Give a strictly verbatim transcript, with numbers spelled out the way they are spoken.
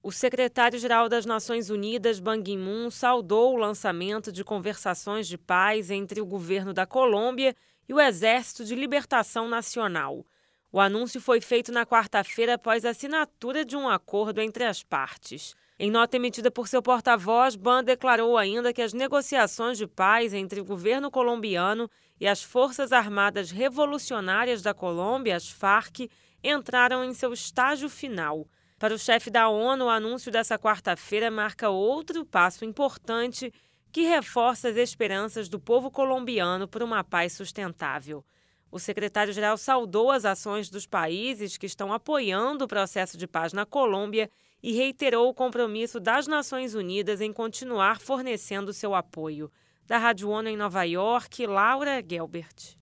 O secretário-geral das Nações Unidas, Ban Ki-moon, saudou o lançamento de conversações de paz entre o governo da Colômbia e o Exército de Libertação Nacional. O anúncio foi feito na quarta-feira após a assinatura de um acordo entre as partes. Em nota emitida por seu porta-voz, Ban declarou ainda que as negociações de paz entre o governo colombiano e as Forças Armadas Revolucionárias da Colômbia, as FARC, entraram em seu estágio final. Para o chefe da ONU, o anúncio dessa quarta-feira marca outro passo importante que reforça as esperanças do povo colombiano por uma paz sustentável. O secretário-geral saudou as ações dos países que estão apoiando o processo de paz na Colômbia e reiterou o compromisso das Nações Unidas em continuar fornecendo seu apoio. Da Rádio ONU em Nova York, Laura Gelbert.